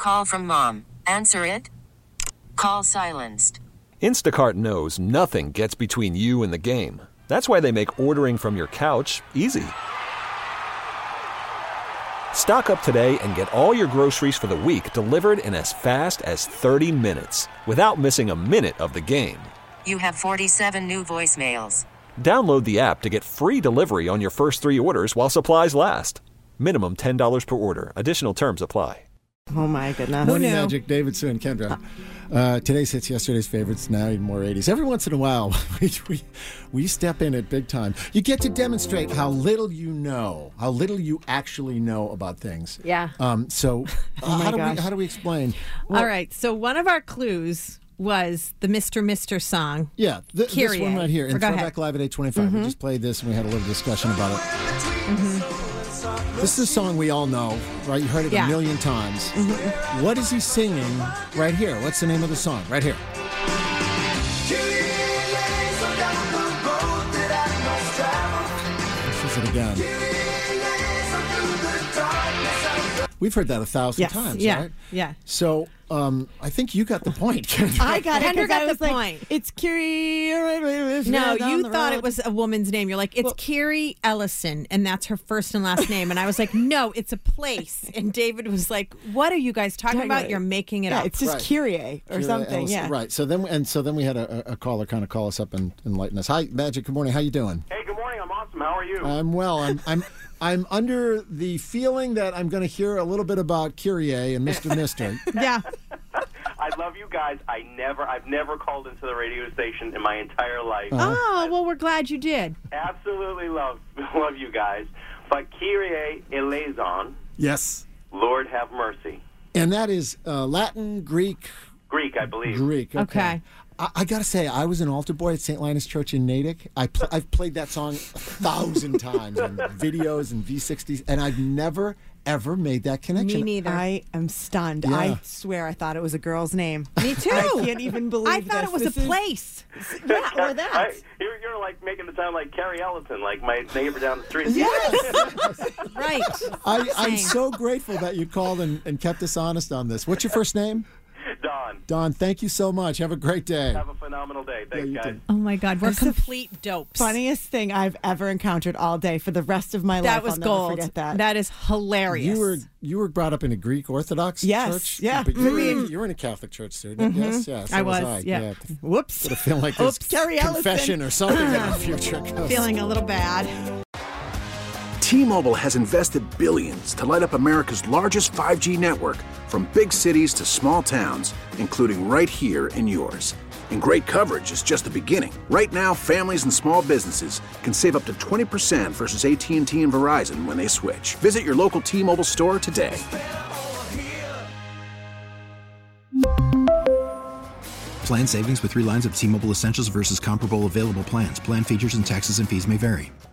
call from mom. Answer it. Call silenced. Instacart knows nothing gets between you and the game. That's why they make ordering from your couch easy. Stock up today and get all your groceries for the week delivered in as fast as 30 minutes without missing a minute of the game. You have 47 new voicemails. Download the app to get free delivery on your first 3 orders while supplies last. Minimum $10 per order. Additional terms apply. Oh, my goodness. Morning Magic, David, Sue, and Kendra. Today's hits, yesterday's favorites, now even more 80s. Every once in a while, we step in at big time. You get to demonstrate how little you know, how little you actually know about things. Yeah. Oh how do we explain? Well, all right. So one of our clues was the Mr. Song. Yeah, this one right here in Go Throwback Live at 825. We just played this and we had a little discussion about it. This is a song we all know, right? You heard it a million times. What is he singing right here? What's the name of the song? Right here. This is it again. We've heard that 1,000 times, right? Yeah. So I think you got the point. I got it. Kendra got I was the like, point. It's Kiri. No, you thought it was a woman's name. You're like, it's Kiri Ellison, and that's her first and last name. And I was like, no, it's a place. And David was like, what are you guys talking about? You're making it up. It's just Kyrie or something. Ellison, right. So then we had a caller kind of call us up and enlighten us. Hi, Magic. Good morning. How you doing? Hey, good morning. I'm awesome. How are you? I'm well. I'm under the feeling that I'm going to hear a little bit about Kyrie and Mr. Mister. Yeah. I love you guys. I've never called into the radio station in my entire life. Oh, well, we're glad you did. Absolutely love you guys. But Kyrie eleison. Yes. Lord have mercy. And that is Latin, Greek. Greek, I believe. Greek. Okay. I got to say, I was an altar boy at St. Linus Church in Natick. I've played that song 1,000 times in videos and V60s, and I've never, ever made that connection. Me neither. I am stunned. Yeah. I swear I thght it was a girl's name. Me too. I can't even believe I thought it was a place. Yeah, or that. You're like making it sound like Carrie Ellison, like my neighbor down the street. Yes. Right. I'm so grateful that you called and kept us honest on this. What's your first name? Don. Don, thank you so much. Have a great day. Have a phenomenal day. Thanks, you guys. too. Oh, my God. We're That's the complete dopes. Funniest thing I've ever encountered all day for the rest of my life. That was I'll gold. Never forget that. That is hilarious. You were brought up in a Greek Orthodox church? Yeah. But you were in a Catholic church student. Yes, yes. I So was, yeah. Whoops. Got to feel like there's Carrie Ellison. confession or something in the future. Feeling a little bad. T-Mobile has invested billions to light up America's largest 5G network, from big cities to small towns, including right here in yours. And great coverage is just the beginning. Right now, families and small businesses can save up to 20% versus AT&T and Verizon when they switch. Visit your local T-Mobile store today. Plan savings with 3 lines of T-Mobile Essentials versus comparable available plans. Plan features and taxes and fees may vary.